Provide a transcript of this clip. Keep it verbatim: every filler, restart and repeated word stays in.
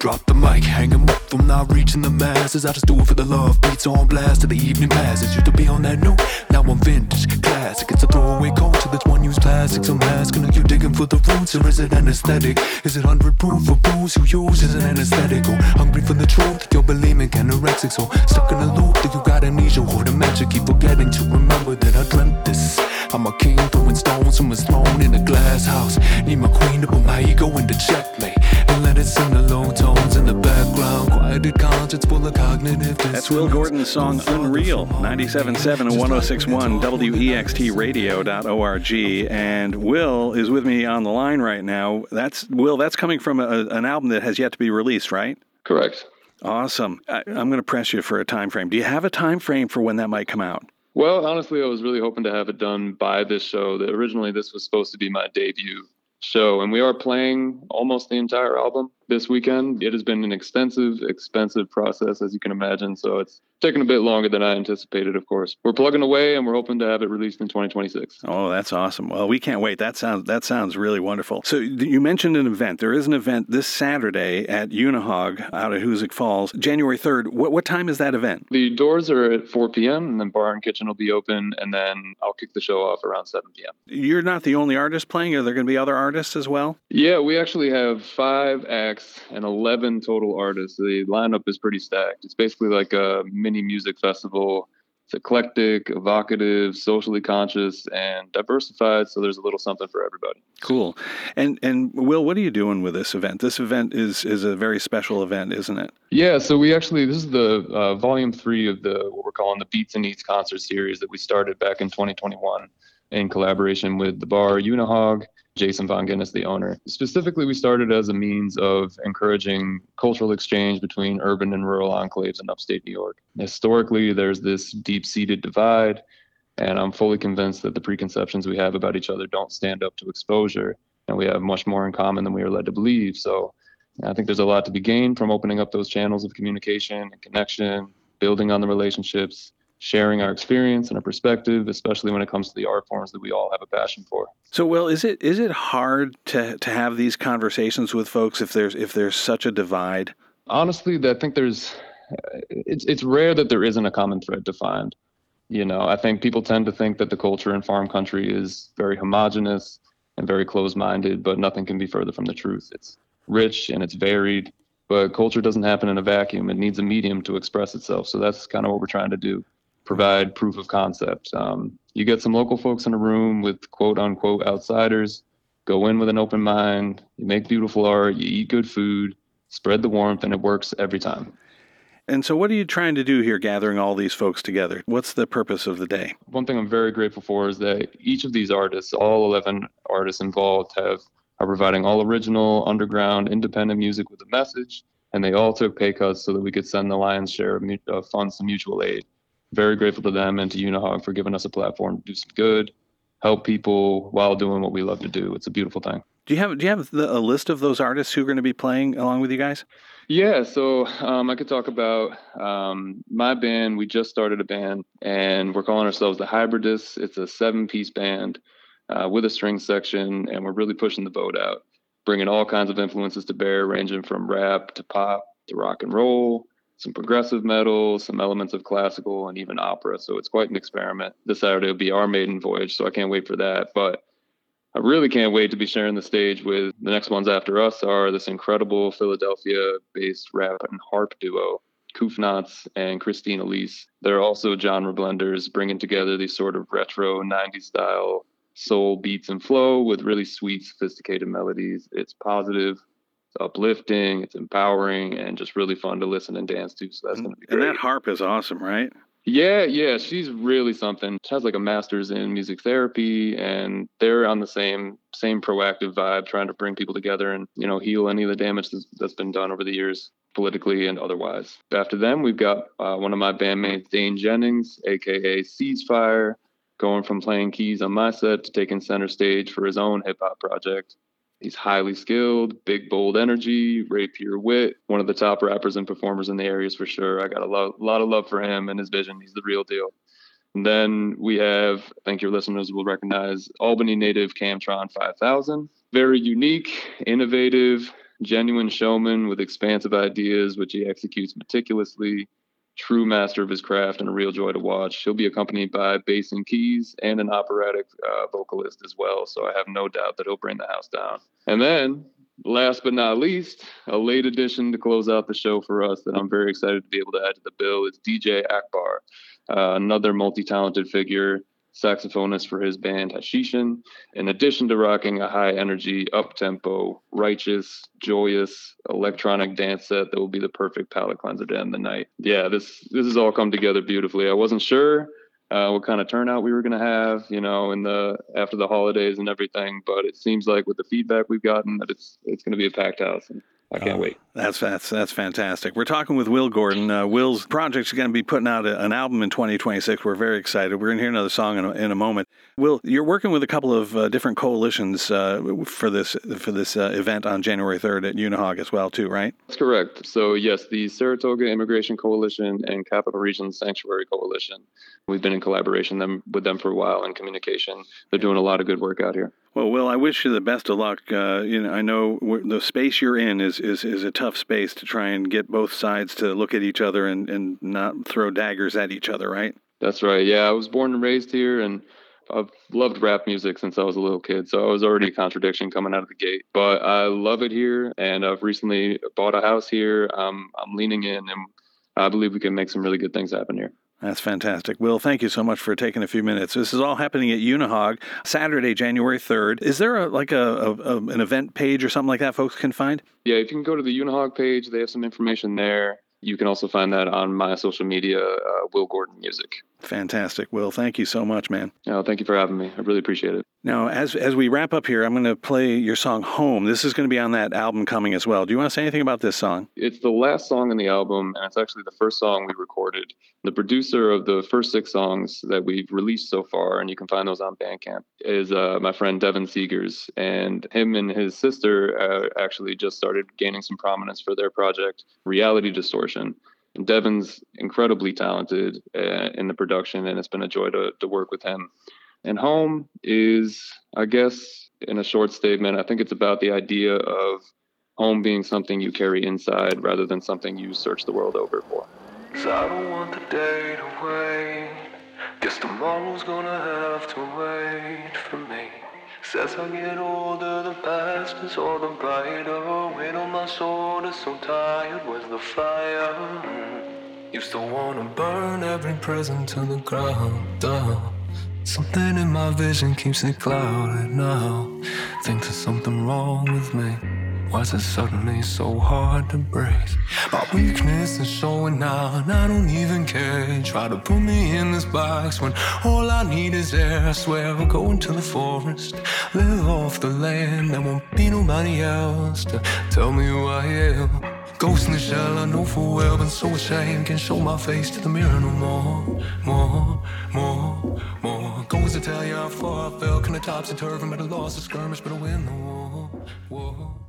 Drop the mic, hang 'em up, I'm not reaching the masses. I just do it for the love, beats on blast till the evening passes. Used to be on that note, now I'm vintage, classic. It's a throwaway culture that's one-use plastics. I'm asking, are you digging for the roots or is it anesthetic? Is it one hundred proof for booze who uses an anesthetic? Or hungry for the truth, you're believing anorexic. So stuck in a loop that you got amnesia or dementia. Keep forgetting to remember that I dreamt this. I'm a king throwing stones from a throne in a glass house. Need my queen to put my ego into checkmate and let it sing the low tones in the background. Quieted conscience full of cognitive dissonance. That's Will Gordon's song Unreal, ninety-seven point seven and one oh six point one W E X T radio dot org. And Will is with me on the line right now. That's Will, that's coming from a, an album that has yet to be released, right? Correct. Awesome. I, I'm going to press you for a time frame. Do you have a time frame for when that might come out? Well, honestly, I was really hoping to have it done by this show. That originally this was supposed to be my debut show, and we are playing almost the entire album this weekend. It has been an extensive, expensive process, as you can imagine, so it's taken a bit longer than I anticipated, of course. We're plugging away, and we're hoping to have it released in twenty twenty-six. Oh, that's awesome. Well, we can't wait. That sounds that sounds really wonderful. So you mentioned an event. There is an event this Saturday at Unihog out at Hoosick Falls, January third. What, what time is that event? The doors are at four p.m., and then bar and kitchen will be open, and then I'll kick the show off around seven p.m. You're not the only artist playing? Are there going to be other artists as well? Yeah, we actually have five acts and eleven total artists. The lineup is pretty stacked. It's basically like a mini music festival. It's eclectic, evocative, socially conscious, and diversified, so there's a little something for everybody. Cool. And and Will, what are you doing with this event? This event is is a very special event, isn't it? Yeah, so we actually, this is the uh, volume three of the what we're calling the Beats and Eats concert series that we started back in twenty twenty-one in collaboration with the bar Unihog, Jason Von Guinness, the owner. Specifically, we started as a means of encouraging cultural exchange between urban and rural enclaves in upstate New York. Historically, there's this deep-seated divide, and I'm fully convinced that the preconceptions we have about each other don't stand up to exposure, and we have much more in common than we are led to believe. So I think there's a lot to be gained from opening up those channels of communication and connection, building on the relationships, sharing our experience and our perspective, especially when it comes to the art forms that we all have a passion for. So, Will, is it is it hard to to have these conversations with folks if there's if there's such a divide? Honestly, I think there's it's it's rare that there isn't a common thread to find. You know, I think people tend to think that the culture in farm country is very homogenous and very closed-minded, but nothing can be further from the truth. It's rich and it's varied, but culture doesn't happen in a vacuum. It needs a medium to express itself. So that's kind of what we're trying to do. Provide proof of concept. Um, you get some local folks in a room with quote unquote outsiders, go in with an open mind, you make beautiful art, you eat good food, spread the warmth, and it works every time. And so what are you trying to do here, gathering all these folks together? What's the purpose of the day? One thing I'm very grateful for is that each of these artists, all eleven artists involved, have are providing all original, underground, independent music with a message, and they all took pay cuts so that we could send the lion's share of, of funds to mutual aid. Very grateful to them and to Unihog for giving us a platform to do some good, help people while doing what we love to do. It's a beautiful thing. Do you have do you have the, a list of those artists who are going to be playing along with you guys? Yeah, so um, I could talk about um, my band. We just started a band, and we're calling ourselves the Hybridists. It's a seven-piece band uh, with a string section, and we're really pushing the boat out, bringing all kinds of influences to bear, ranging from rap to pop to rock and roll, some progressive metal, some elements of classical, and even opera. So it's quite an experiment. This Saturday will be our maiden voyage, so I can't wait for that. But I really can't wait to be sharing the stage with the next ones after us are this incredible Philadelphia-based rap and harp duo, Koofnots and Christine Elise. They're also genre blenders, bringing together these sort of retro nineties style soul beats and flow with really sweet, sophisticated melodies. It's positive, it's uplifting, it's empowering, and just really fun to listen and dance to. So that's going to be great. And that harp is awesome, right? Yeah, yeah, she's really something. She has like a master's in music therapy, and they're on the same same proactive vibe, trying to bring people together and, you know, heal any of the damage that's, that's been done over the years, politically and otherwise. After them, we've got uh, one of my bandmates, Dane Jennings, aka Ceasefire, going from playing keys on my set to taking center stage for his own hip hop project. He's highly skilled, big, bold energy, rapier wit, one of the top rappers and performers in the areas for sure. I got a lo- lot of love for him and his vision. He's the real deal. And then we have, I think your listeners will recognize, Albany native Camtron five thousand. Very unique, innovative, Genuine showman with expansive ideas, which he executes meticulously. True master of his craft and a real joy to watch. He'll be accompanied by bass and keys and an operatic uh, vocalist as well. So I have no doubt that he'll bring the house down. And then, last but not least, a late addition to close out the show for us that I'm very excited to be able to add to the bill is D J Akbar, uh, another multi-talented figure, saxophonist for his band Hashishin, in addition to rocking a high-energy, up-tempo, righteous, joyous, electronic dance set that will be the perfect palate cleanser to end the night. Yeah, this this has all come together beautifully. I wasn't sure uh, what kind of turnout we were going to have, you know, in the after the holidays and everything, but it seems like with the feedback we've gotten that it's it's going to be a packed house. And I can't oh, wait. That's that's that's fantastic. We're talking with Will Gordon. Uh, Will's project's going to be putting out a, an album in twenty twenty-six. We're very excited. We're going to hear another song in a, in a moment. Will, you're working with a couple of uh, different coalitions uh, for this for this uh, event on January third at Unihog as well, too, right? That's correct. So yes, the Saratoga Immigration Coalition and Capital Region Sanctuary Coalition. We've been in collaboration them, with them for a while in communication. They're doing a lot of good work out here. Well, Will, I wish you the best of luck. Uh, you know, I know the space you're in is, is, is a tough space to try and get both sides to look at each other and, and not throw daggers at each other, right? That's right. Yeah, I was born and raised here, and I've loved rap music since I was a little kid, so I was already a contradiction coming out of the gate. But I love it here, and I've recently bought a house here. Um, I'm leaning in, and I believe we can make some really good things happen here. That's fantastic. Will, thank you so much for taking a few minutes. This is all happening at Unihog, Saturday, January third. Is there a, like a, a, a an event page or something like that folks can find? Yeah, if you can go to the Unihog page, they have some information there. You can also find that on my social media, uh, Will Gordon Music. Fantastic. Will, thank you so much, man. Oh, thank you for having me. I really appreciate it. Now, as as we wrap up here, I'm going to play your song Home. This is going to be on that album coming as well. Do you want to say anything about this song? It's the last song in the album, and it's actually the first song we recorded. The producer of the first six songs that we've released so far, and you can find those on Bandcamp, is uh, my friend Devin Seegers. And him and his sister uh, actually just started gaining some prominence for their project, Reality Distortion. And Devin's incredibly talented uh, in the production, and it's been a joy to, to work with him. And Home is, I guess, in a short statement, I think it's about the idea of home being something you carry inside rather than something you search the world over for. So I don't want the day to wait. Guess tomorrow's gonna have to wait for me. As I get older, the past is all the brighter. Weight on my shoulders, so tired was the fire. Used to wanna burn every present to the ground. Uh, something in my vision keeps it clouded now. Think there's something wrong with me. Why is it suddenly so hard to breathe? My weakness is showing now, and I don't even care. Try to put me in this box when all I need is air. I swear I'll go into the forest, live off the land. There won't be nobody else to tell me who I am. Ghost in the shell, I know full well, but so ashamed. Can't show my face to the mirror no more. More, more, more. Goes to tell you how far I fell. Kind of topsy-turvy, but I lost the skirmish, but I win the war. War.